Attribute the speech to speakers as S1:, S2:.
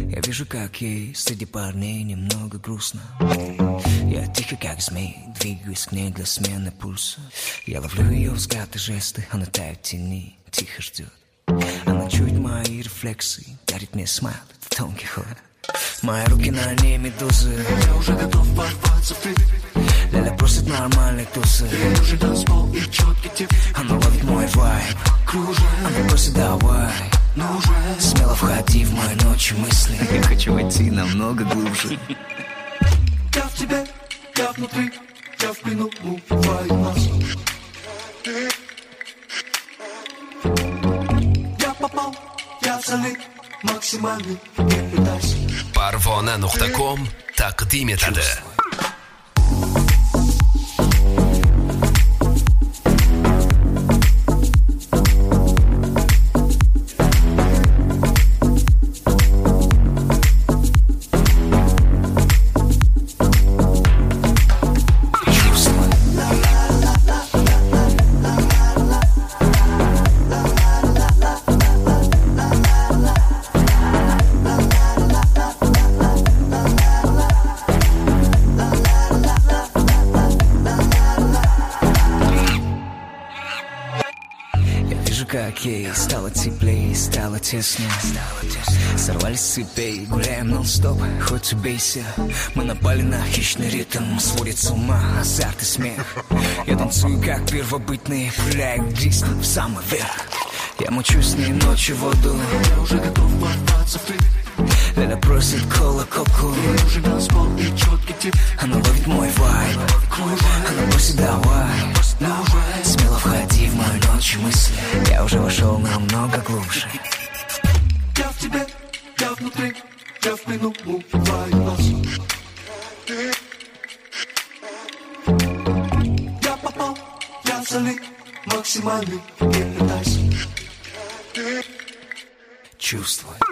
S1: Я вижу, как ей среди парней немного грустно. Я тихо, как змей, двигаюсь к ней для смены пульса. Я ловлю ее взгляд и жесты, она тает в тени, тихо ждет. Она чует мои рефлексы, дарит мне смайл, тонкий ход. Мои руки на ней медузы.
S2: Я уже готов порваться в ритм.
S1: Ляля просит нормальной тусы.
S2: Ей уже танцпол и четкий тип.
S1: Она ловит мой вайб.
S2: Кружит.
S1: Она просит давай.
S2: Но уже
S1: смело входи в мои ночи мысли. Я хочу войти намного глубже.
S2: я в тебе, я внутри, я в плену убиваю нас. Я попал, я в залит, максимальный, не пытайся.
S3: Parvona.com taqdim etadi.
S1: Как ей стало теплее, стало тесно. Сорвались с цепей, гуляем нон-стоп, хоть убейся. Мы напали на хищный ритм, сводит с ума азарт и смех. Я танцую, как первобытный, пуляю диск в самый верх. Я мучу с ней ночью в воду.
S2: Я уже готов ворваться в ритм.
S1: Ляля просит кола-коку.
S2: Ей уже танцпол и четкий тип.
S1: Она ловит мой вайб. Она просит давай.
S2: Но уже
S1: смело входи в мою ночь мысли. Я уже вошел намного глубже.
S2: я в тебе, я внутри, я в плену убиваю нас. Я попал, я в залит, максимальный, не пытайся.
S1: Чувствуй.